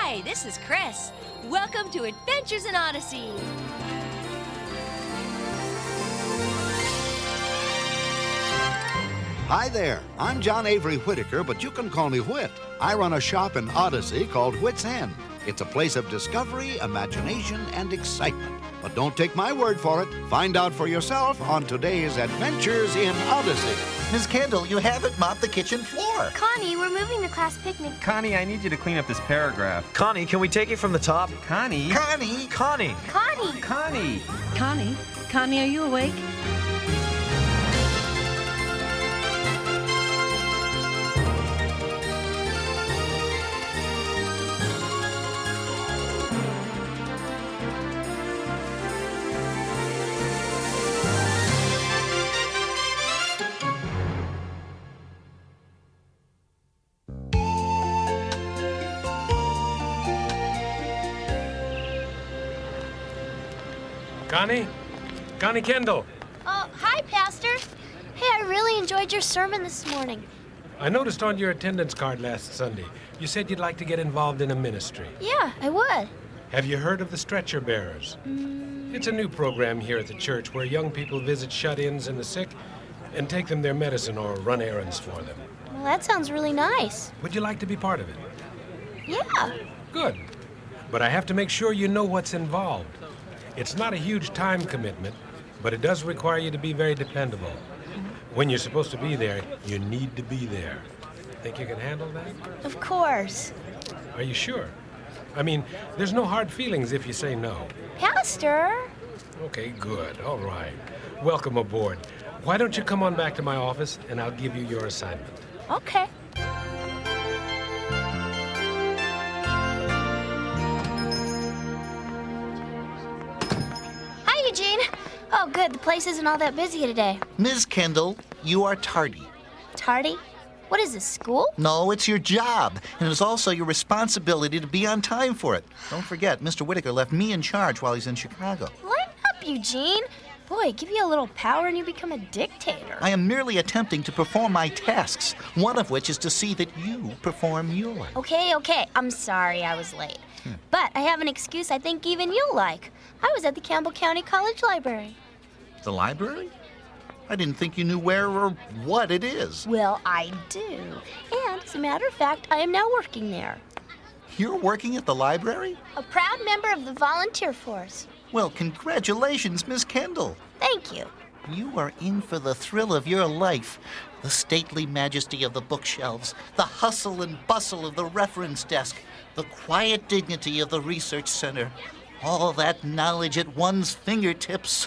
Hi, this is Chris. Welcome to Adventures in Odyssey. Hi there, I'm John Avery Whitaker, but you can call me Whit. I run a shop in Odyssey called Whit's End. It's a place of discovery, imagination, and excitement. But don't take my word for it. Find out for yourself on today's Adventures in Odyssey. Miss Kendall, you haven't mopped the kitchen floor. Connie, we're moving the class picnic. Connie, I need you to clean up this paragraph. Connie, can we take it from the top? Connie? Connie! Connie! Connie! Connie! Connie? Connie, are you awake? Connie? Connie Kendall. Oh, hi, Pastor. Hey, I really enjoyed your sermon this morning. I noticed on your attendance card last Sunday, you said you'd like to get involved in a ministry. Yeah, I would. Have you heard of the Stretcher Bearers? It's a new program here at the church where young people visit shut-ins and the sick and take them their medicine or run errands for them. Well, that sounds really nice. Would you like to be part of it? Yeah. Good. But I have to make sure you know what's involved. It's not a huge time commitment, but it does require you to be very dependable. When you're supposed to be there, you need to be there. Think you can handle that? Of course. Are you sure? I mean, there's no hard feelings if you say no. Pastor? Okay, good. All right. Welcome aboard. Why don't you come on back to my office and I'll give you your assignment. Okay. Hi, Eugene. Oh, good. The place isn't all that busy today. Miss Kendall, you are tardy. Tardy? What is this, school? No, it's your job, and it's also your responsibility to be on time for it. Don't forget, Mr. Whitaker left me in charge while he's in Chicago. Lighten up, Eugene. Boy, give you a little power and you become a dictator. I am merely attempting to perform my tasks, one of which is to see that you perform yours. Okay. I'm sorry I was late. But I have an excuse I think even you'll like. I was at the Campbell County College Library. The library? I didn't think you knew where or what it is. Well, I do. And as a matter of fact, I am now working there. You're working at the library? A proud member of the volunteer force. Well, congratulations, Miss Kendall. Thank you. You are in for the thrill of your life. The stately majesty of the bookshelves, the hustle and bustle of the reference desk, the quiet dignity of the research center. All that knowledge at one's fingertips.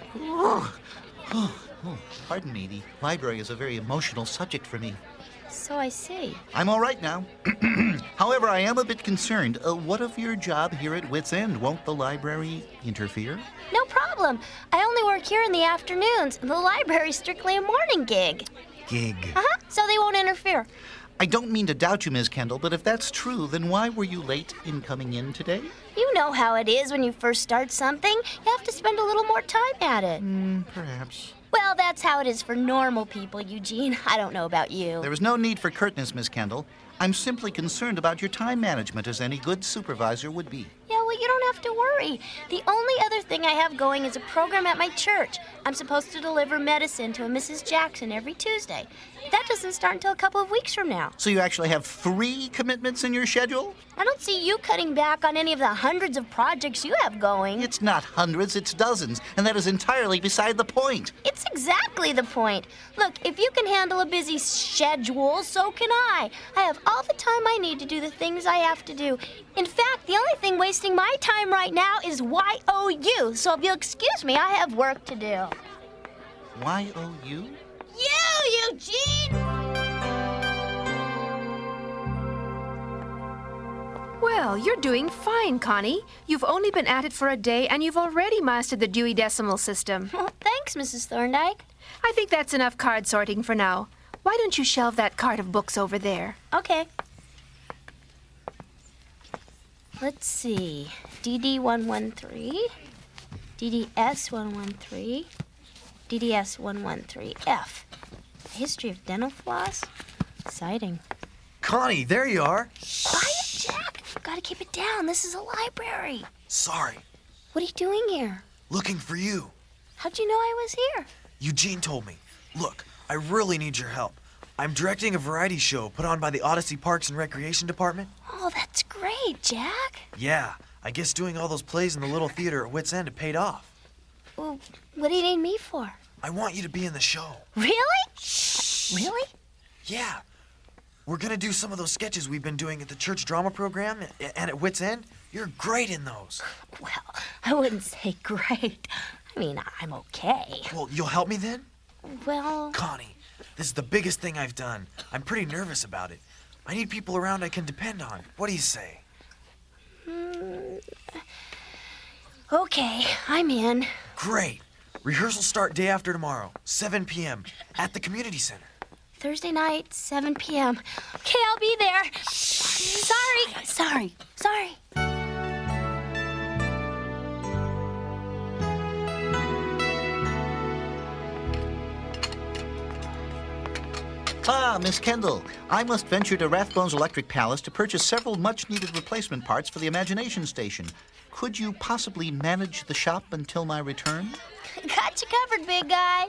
Pardon me, the library is a very emotional subject for me. So I see. I'm all right now. However, I am a bit concerned. What of your job here at Whit's End? Won't the library interfere? No problem. I only work here in the afternoons, and the library's strictly a morning gig. Gig. So they won't interfere. I don't mean to doubt you, Ms. Kendall, but if that's true, then why were you late in coming in today? You know how it is when you first start something. You have to spend a little more time at it. Perhaps. Well, that's how it is for normal people, Eugene. I don't know about you. There is no need for curtness, Miss Kendall. I'm simply concerned about your time management, as any good supervisor would be. Yeah, well, you don't have to worry. The only other thing I have going is a program at my church. I'm supposed to deliver medicine to a Mrs. Jackson every Tuesday. That doesn't start until a couple of weeks from now. So you actually have 3 commitments in your schedule? I don't see you cutting back on any of the hundreds of projects you have going. It's not hundreds, it's dozens, and that is entirely beside the point. It's exactly the point. Look, if you can handle a busy schedule, so can I. I have all the time I need to do the things I have to do. In fact, the only thing wasting my time right now is YOU. So if you'll excuse me, I have work to do. Y-O-U? You, Eugene! Well, you're doing fine, Connie. You've only been at it for a day, and you've already mastered the Dewey Decimal System. Well, thanks, Mrs. Thorndike. I think that's enough card sorting for now. Why don't you shelve that cart of books over there? Okay. Let's see. DD113, DDS113, DDS113F. History of dental floss? Exciting. Connie, there you are. Quiet, Jack. Got gotta keep it down. This is a library. Sorry. What are you doing here? Looking for you. How'd you know I was here? Eugene told me. Look, I really need your help. I'm directing a variety show put on by the Odyssey Parks and Recreation Department. Oh, that's great, Jack. Yeah, I guess doing all those plays in the little theater at Wits End had paid off. Well, what do you need me for? I want you to be in the show. Really? Really? Yeah. We're gonna do some of those sketches we've been doing at the church drama program and at Wits End. You're great in those. Well, I wouldn't say great. I mean, I'm okay. Well, you'll help me then? Well... Connie, this is the biggest thing I've done. I'm pretty nervous about it. I need people around I can depend on. What do you say? Okay, I'm in. Great. Rehearsals start day after tomorrow, 7 p.m. at the community center. Thursday night, 7 p.m. Okay, I'll be there. Sorry. Ah, Miss Kendall, I must venture to Rathbones Electric Palace to purchase several much-needed replacement parts for the Imagination Station. Could you possibly manage the shop until my return? Got you covered, big guy.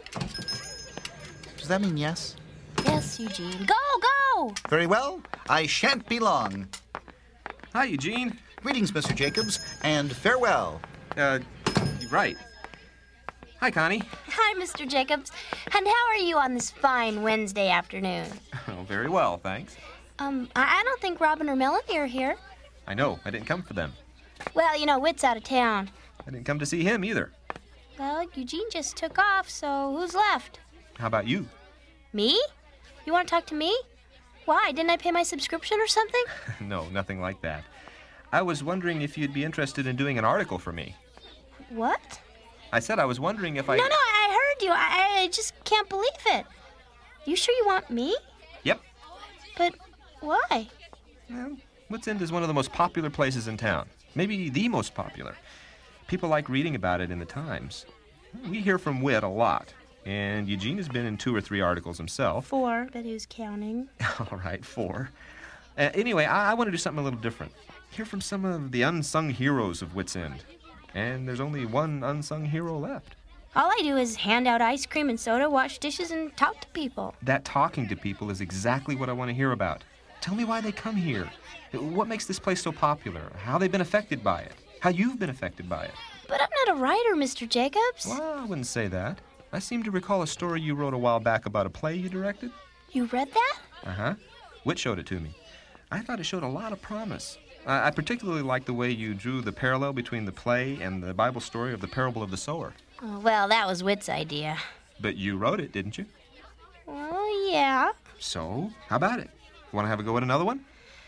Does that mean yes? Yes, Eugene. Go! Very well. I shan't be long. Hi, Eugene. Greetings, Mr. Jacobs, and farewell. Right. Hi, Connie. Hi, Mr. Jacobs. And how are you on this fine Wednesday afternoon? Oh, very well, thanks. I don't think Robin or Melanie are here. I know. I didn't come for them. Well, you know, Whit's out of town. I didn't come to see him either. Well, Eugene just took off, so who's left? How about you? Me? You want to talk to me? Why? Didn't I pay my subscription or something? No, nothing like that. I was wondering if you'd be interested in doing an article for me. What? I said I was wondering if I... No, I heard you. I just can't believe it. You sure you want me? Yep. But why? Well, Wits End is one of the most popular places in town. Maybe the most popular. People like reading about it in the Times. We hear from Whit a lot. And Eugene has been in 2 or 3 articles himself. 4, but who's counting? All right, 4. Anyway, I want to do something a little different. Hear from some of the unsung heroes of Wits End. And there's only one unsung hero left. All I do is hand out ice cream and soda, wash dishes, and talk to people. That talking to people is exactly what I want to hear about. Tell me why they come here. What makes this place so popular? How they've been affected by it. How you've been affected by it. But I'm not a writer, Mr. Jacobs. Well, I wouldn't say that. I seem to recall a story you wrote a while back about a play you directed. You read that? Uh-huh. Whit showed it to me. I thought it showed a lot of promise. I particularly liked the way you drew the parallel between the play and the Bible story of the parable of the sower. Oh, well, that was Whit's idea. But you wrote it, didn't you? Well, yeah. So, how about it? Want to have a go at another one?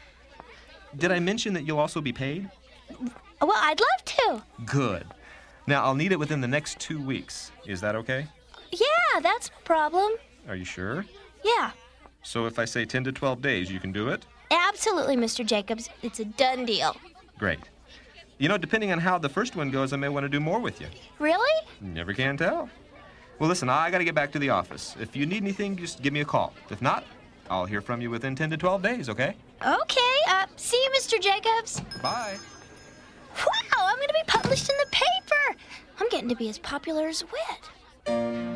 Did I mention that you'll also be paid? Well, I'd love to. Good. Now, I'll need it within the next 2 weeks. Is that okay? Yeah, that's no problem. Are you sure? Yeah. So if I say 10 to 12 days, you can do it? Absolutely, Mr. Jacobs. It's a done deal. Great. You know, depending on how the first one goes, I may want to do more with you. Really? Never can tell. Well, listen, I got to get back to the office. If you need anything, just give me a call. If not, I'll hear from you within 10 to 12 days, okay? Okay. See you, Mr. Jacobs. Bye. Wow, I'm going to be published in the paper. I'm getting to be as popular as Whit.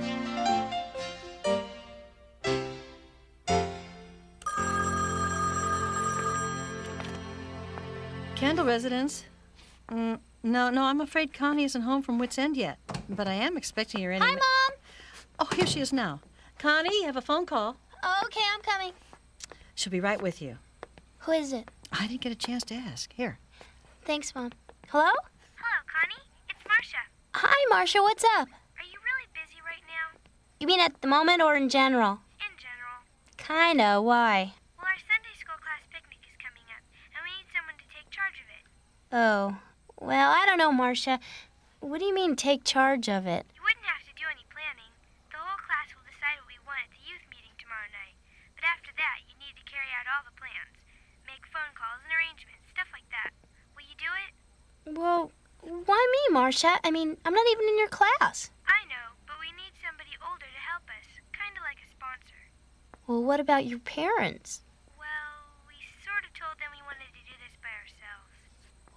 Kendall residence? No, I'm afraid Connie isn't home from Wits End yet. But I am expecting her any... Hi, Mom. Oh, here she is now. Connie, you have a phone call. Okay, I'm coming. She'll be right with you. Who is it? I didn't get a chance to ask. Here. Thanks, Mom. Hello? Hello, Connie. It's Marcia. Hi, Marcia. What's up? Are you really busy right now? You mean at the moment or in general? In general. Kinda. Why? Well, our Sunday school class picnic is coming up, and we need someone to take charge of it. Oh. Well, I don't know, Marcia. What do you mean, take charge of it? You wouldn't have to do any planning. The whole class will decide what we want at the youth meeting tomorrow night. But after that, you need to carry out all the plans. Make phone calls and arrangements, stuff like that. Will you do it? Well, why me, Marcia? I mean, I'm not even in your class. I know, but we need somebody older to help us, kind of like a sponsor. Well, what about your parents? Well, we sort of told them we wanted to do this by ourselves.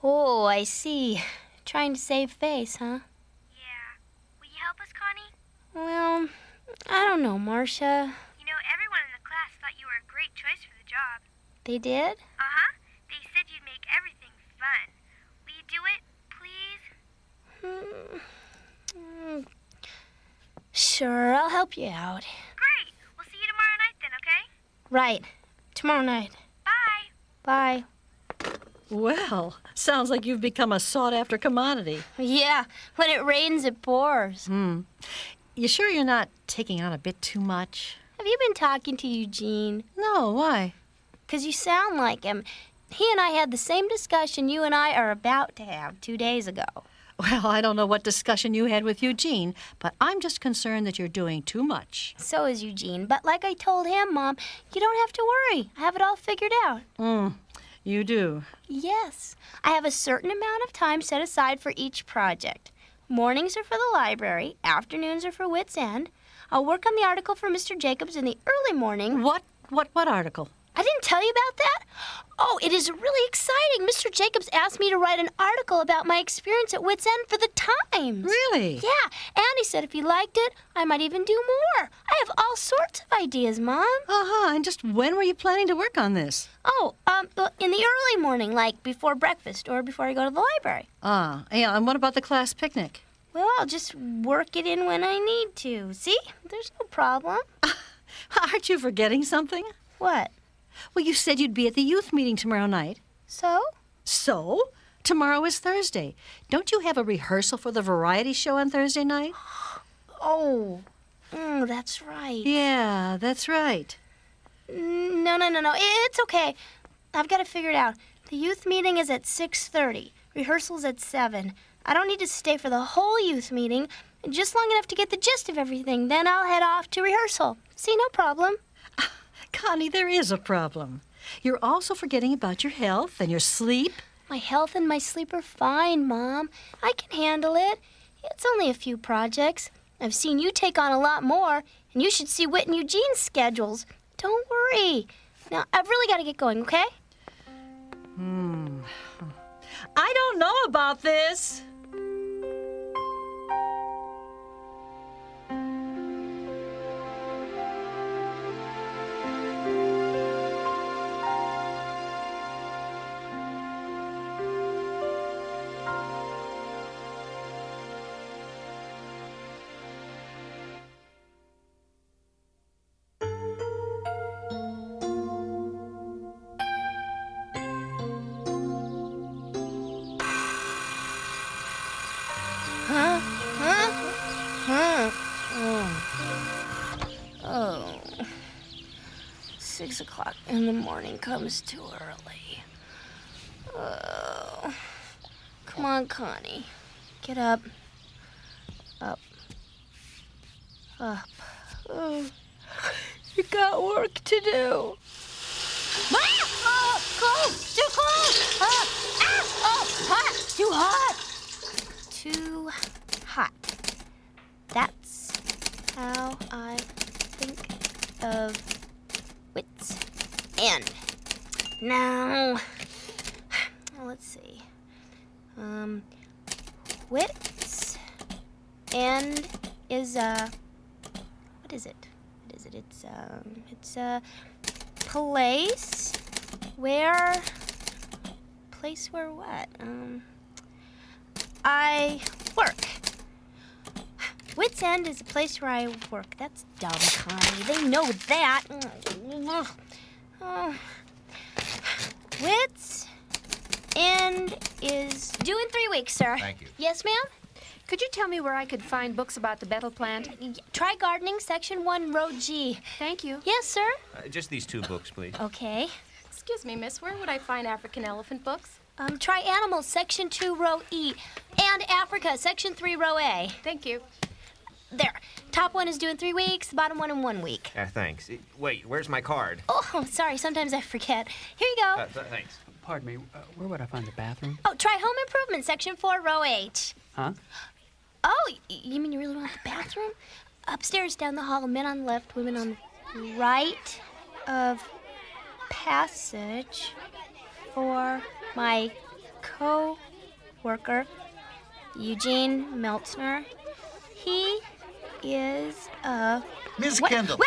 Oh, I see. Trying to save face, huh? Yeah. Will you help us, Connie? Well, I don't know, Marcia. You know, everyone in the class thought you were a great choice for the job. They did? Uh-huh. They said you'd make everything fun. Will you do it, please? Sure, I'll help you out. Great. We'll see you tomorrow night then, okay? Right. Tomorrow night. Bye. Bye. Well, sounds like you've become a sought-after commodity. Yeah, when it rains, it pours. You sure you're not taking on a bit too much? Have you been talking to Eugene? No, why? 'Cause you sound like him. He and I had the same discussion you and I are about to have 2 days ago. Well, I don't know what discussion you had with Eugene, but I'm just concerned that you're doing too much. So is Eugene. But like I told him, Mom, you don't have to worry. I have it all figured out. You do? Yes. I have a certain amount of time set aside for each project. Mornings are for the library. Afternoons are for Wits End. I'll work on the article for Mr. Jacobs in the early morning. What article? I didn't tell you about that? Oh, it is really exciting. Mr. Jacobs asked me to write an article about my experience at Wits End for the Times. Really? Yeah, and he said if he liked it, I might even do more. I have all sorts of ideas, Mom. And just when were you planning to work on this? In the early morning, like before breakfast or before I go to the library. Yeah, and what about the class picnic? Well, I'll just work it in when I need to. See? There's no problem. Aren't you forgetting something? What? Well, you said you'd be at the youth meeting tomorrow night. So? So? Tomorrow is Thursday. Don't you have a rehearsal for the variety show on Thursday night? Oh, that's right. Yeah, that's right. No. It's okay. I've got to figure it out. The youth meeting is at 6:30. Rehearsal's at 7. I don't need to stay for the whole youth meeting, just long enough to get the gist of everything. Then I'll head off to rehearsal. See, no problem. Connie, there is a problem. You're also forgetting about your health and your sleep. My health and my sleep are fine, Mom. I can handle it. It's only a few projects. I've seen you take on a lot more, and you should see Whit and Eugene's schedules. Don't worry. Now, I've really got to get going, okay? I don't know about this. Oh. 6 o'clock in the morning comes too early. Oh. Come on, Connie. Get up. Up. Up. Oh. You got work to do. Oh, cold! Too cold! Hot! Too hot! Too hot. That's how I think of Wits End. Now, let's see. Wits End is what is it? What is it? It's a place where what? I work. Wits End is a place where I work. That's dumb, Connie. They know that. Wits End is due in 3 weeks, sir. Thank you. Yes, ma'am? Could you tell me where I could find books about the betel plant? Try gardening, section 1, row G. Thank you. Yes, sir. Just these 2 books, please. Okay. Excuse me, miss, where would I find African elephant books? Try animals, section 2, row E. And Africa, section 3, row A. Thank you. There. Top one is due in 3 weeks, the bottom one in 1 week. Thanks. Wait, where's my card? Oh, sorry, sometimes I forget. Here you go. Thanks. Pardon me, where would I find the bathroom? Oh, try home improvement, section 4, row H. Huh? Oh, you mean you really want the bathroom? Upstairs, down the hall, men on the left, women on the right of passage for my co-worker, Eugene Meltzner. He is a... Miss Kendall.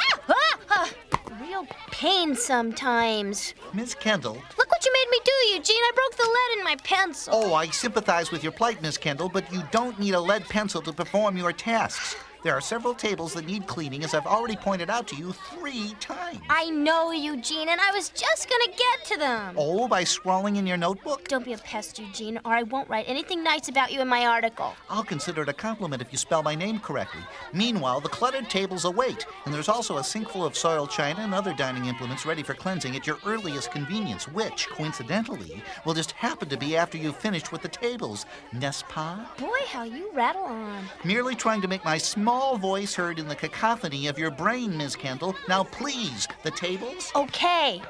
Real pain sometimes. Miss Kendall. Look what you made me do, Eugene. I broke the lead in my pencil. Oh, I sympathize with your plight, Miss Kendall, but you don't need a lead pencil to perform your tasks. There are several tables that need cleaning, as I've already pointed out to you 3 times. I know, Eugene, and I was just gonna get to them. Oh, by scrawling in your notebook? Don't be a pest, Eugene, or I won't write anything nice about you in my article. I'll consider it a compliment if you spell my name correctly. Meanwhile, the cluttered tables await, and there's also a sink full of soiled china and other dining implements ready for cleansing at your earliest convenience, which, coincidentally, will just happen to be after you've finished with the tables. N'est-ce pas? Boy, how you rattle on. Merely trying to make my small voice heard in the cacophony of your brain, Miss Kendall. Now, please, the tables? Okay.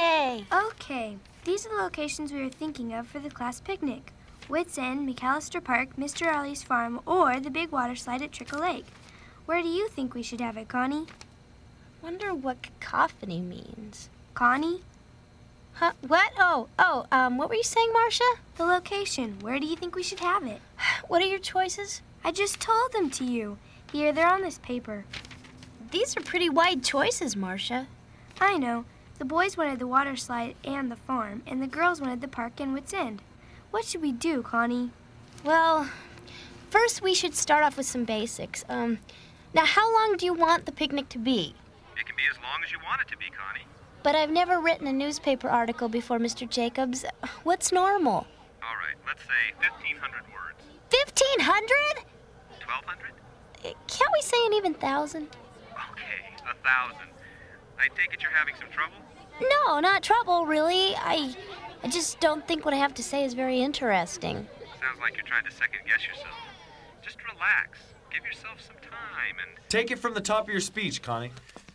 Okay. These are the locations we were thinking of for the class picnic. Wits End, McAllister Park, Mr. Ollie's farm, or the big water slide at Trickle Lake. Where do you think we should have it, Connie? Wonder what cacophony means. Connie? Huh? What? What were you saying, Marcia? The location. Where do you think we should have it? What are your choices? I just told them to you. Here, they're on this paper. These are pretty wide choices, Marcia. I know. The boys wanted the water slide and the farm, and the girls wanted the park and Wits End. What should we do, Connie? Well, first we should start off with some basics. Now, how long do you want the picnic to be? It can be as long as you want it to be, Connie. But I've never written a newspaper article before, Mr. Jacobs. What's normal? All right, let's say 1,500 words. 1,500? 1,200? Can't we say an even 1,000? Okay, 1,000. I take it you're having some trouble? No, not trouble, really. I just don't think what I have to say is very interesting. Sounds like you're trying to second-guess yourself. Just relax. Give yourself some time and... Take it from the top of your speech, Connie.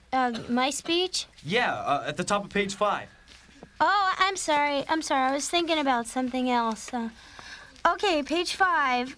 My speech? Yeah, at the top of page 5. Oh, I'm sorry. I was thinking about something else. Okay, page 5.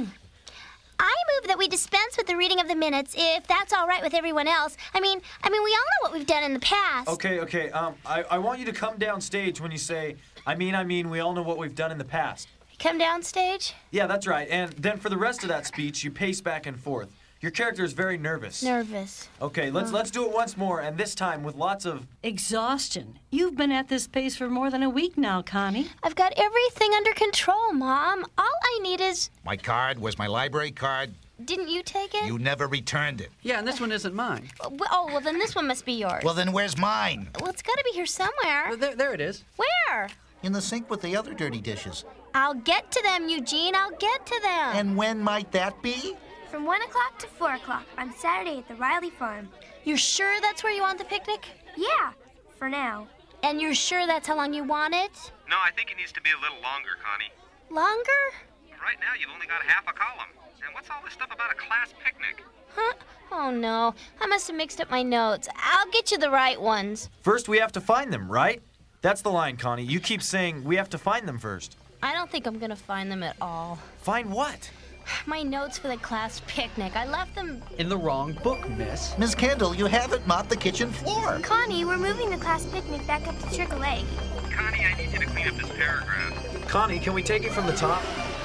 I move that we dispense with the reading of the minutes, if that's all right with everyone else. I mean, we all know what we've done in the past. Okay. I want you to come downstage when you say, I mean, we all know what we've done in the past. Come downstage? Yeah, that's right. And then for the rest of that speech, you pace back and forth. Your character is very nervous. Nervous. Okay, let's do it once more, and this time with lots of... Exhaustion. You've been at this pace for more than a week now, Connie. I've got everything under control, Mom. All I need is... My card? Where's my library card? Didn't you take it? You never returned it. Yeah, and this one isn't mine. Well, then this one must be yours. Well, then where's mine? Well, it's got to be here somewhere. Well, there it is. Where? In the sink with the other dirty dishes. I'll get to them, Eugene. I'll get to them. And when might that be? From 1 o'clock to 4 o'clock on Saturday at the Riley Farm. You're sure that's where you want the picnic? Yeah, for now. And you're sure that's how long you want it? No, I think it needs to be a little longer, Connie. Longer? Right now, you've only got half a column. And what's all this stuff about a class picnic? Huh? Oh, no. I must have mixed up my notes. I'll get you the right ones. First, we have to find them, right? That's the line, Connie. You keep saying we have to find them first. I don't think I'm going to find them at all. Find what? My notes for the class picnic. I left them... In the wrong book, miss. Miss Kendall, you haven't mopped the kitchen floor. Connie, we're moving the class picnic back up to Trickle Lake. Connie, I need you to clean up this paragraph. Connie, can we take it from the top?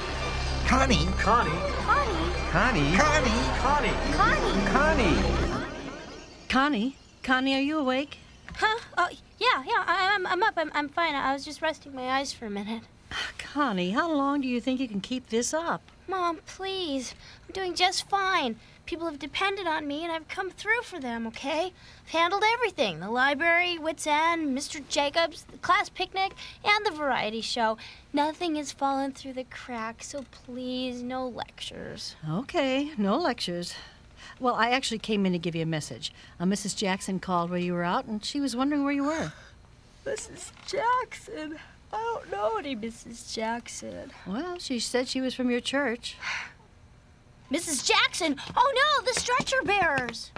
Connie. Connie. Connie. Connie. Connie. Connie. Connie. Connie? Connie, are you awake? Huh? Oh, yeah. I'm up. I'm fine. I was just resting my eyes for a minute. Connie, how long do you think you can keep this up? Mom, please. I'm doing just fine. People have depended on me, and I've come through for them, okay? I've handled everything. The library, Wits End, Mr. Jacobs, the class picnic, and the variety show. Nothing has fallen through the cracks, so please, no lectures. Okay, no lectures. Well, I actually came in to give you a message. Mrs. Jackson called while you were out, and she was wondering where you were. Mrs. Jackson? I don't know any Mrs. Jackson. Well, she said she was from your church. Mrs. Jackson! Oh, no, the stretcher bearers!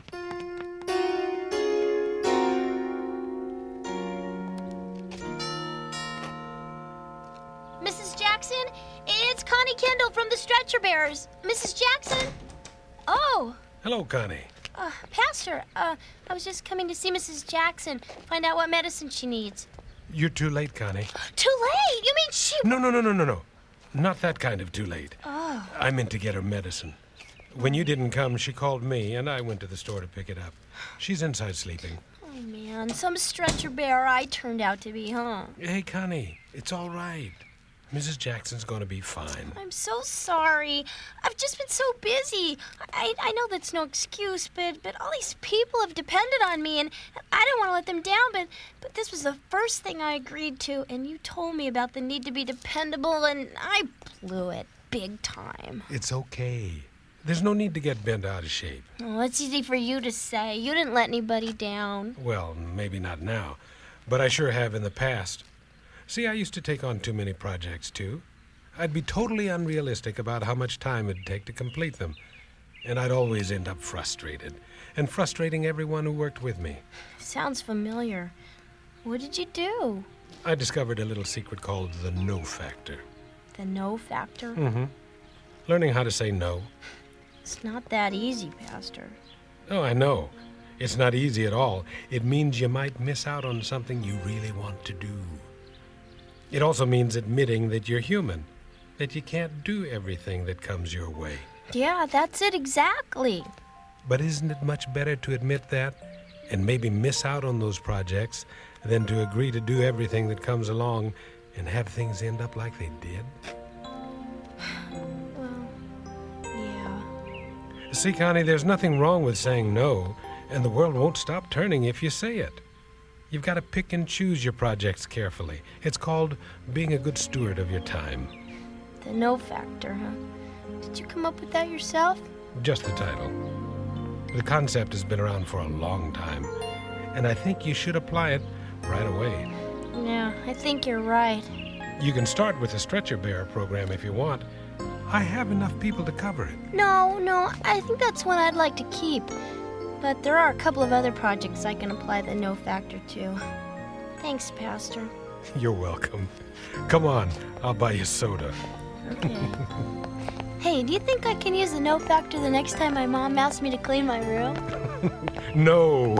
Mrs. Jackson, it's Connie Kendall from the stretcher bearers. Mrs. Jackson? Oh. Hello, Connie. Pastor, I was just coming to see Mrs. Jackson, find out what medicine she needs. You're too late, Connie. Too late? You mean she... No. Not that kind of too late. Oh. I meant to get her medicine. When you didn't come, she called me, and I went to the store to pick it up. She's inside sleeping. Oh, man, some stretcher bear I turned out to be, huh? Hey, Connie, it's all right. Mrs. Jackson's going to be fine. I'm so sorry. I've just been so busy. I know that's no excuse, but all these people have depended on me, and I don't want to let them down, but this was the first thing I agreed to, and you told me about the need to be dependable, and I blew it big time. It's okay. There's no need to get bent out of shape. Oh, it's easy for you to say. You didn't let anybody down. Well, maybe not now, but I sure have in the past. See, I used to take on too many projects, too. I'd be totally unrealistic about how much time it'd take to complete them. And I'd always end up frustrated, and frustrating everyone who worked with me. Sounds familiar. What did you do? I discovered a little secret called the no factor. The no factor? Mm-hmm. Learning how to say no. It's not that easy, Pastor. Oh, I know. It's not easy at all. It means you might miss out on something you really want to do. It also means admitting that you're human, that you can't do everything that comes your way. Yeah, that's it exactly. But isn't it much better to admit that and maybe miss out on those projects than to agree to do everything that comes along and have things end up like they did? Well, yeah. See, Connie, there's nothing wrong with saying no, and the world won't stop turning if you say it. You've got to pick and choose your projects carefully. It's called being a good steward of your time. The no factor, huh? Did you come up with that yourself? Just the title. The concept has been around for a long time, and I think you should apply it right away. Yeah, I think you're right. You can start with the Stretcher Bearer program if you want. I have enough people to cover it. No, I think that's one I'd like to keep. But there are a couple of other projects I can apply the no factor to. Thanks, Pastor. You're welcome. Come on, I'll buy you soda. Okay. Hey, do you think I can use the no factor the next time my mom asks me to clean my room? No.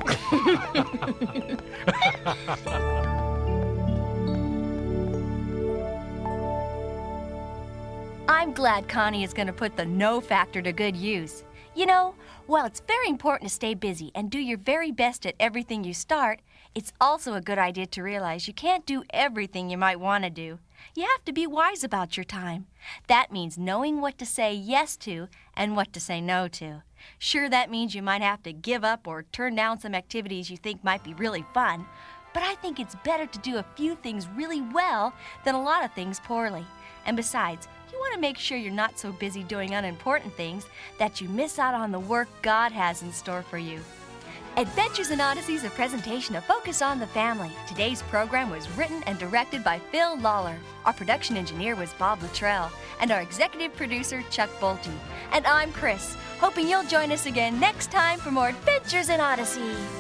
I'm glad Connie is going to put the no factor to good use. You know, while it's very important to stay busy and do your very best at everything you start, it's also a good idea to realize you can't do everything you might want to do. You have to be wise about your time. That means knowing what to say yes to and what to say no to. Sure, that means you might have to give up or turn down some activities you think might be really fun, but I think it's better to do a few things really well than a lot of things poorly. And besides, you want to make sure you're not so busy doing unimportant things that you miss out on the work God has in store for you. Adventures in Odyssey is a presentation of Focus on the Family. Today's program was written and directed by Phil Lawler. Our production engineer was Bob Luttrell, and our executive producer, Chuck Bolte. And I'm Chris, hoping you'll join us again next time for more Adventures in Odyssey.